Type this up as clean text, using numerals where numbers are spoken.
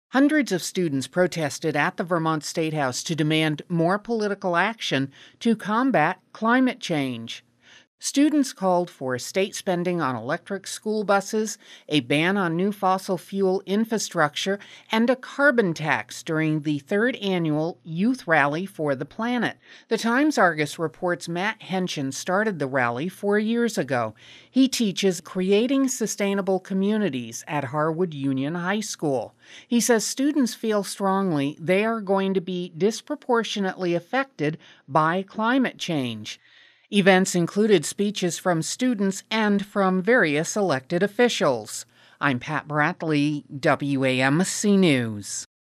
Hundreds of students protested at the Vermont State House to demand more political action to combat climate change. Students called for state spending on electric school buses, a ban on new fossil fuel infrastructure, and a carbon tax during the third annual Youth Rally for the Planet. The Times-Argus reports Matt Henshin started the rally 4 years ago. He teaches creating sustainable communities at Harwood Union High School. He says students feel strongly they are going to be disproportionately affected by climate change. Events included speeches from students and from various elected officials. I'm Pat Bradley, WAMC News.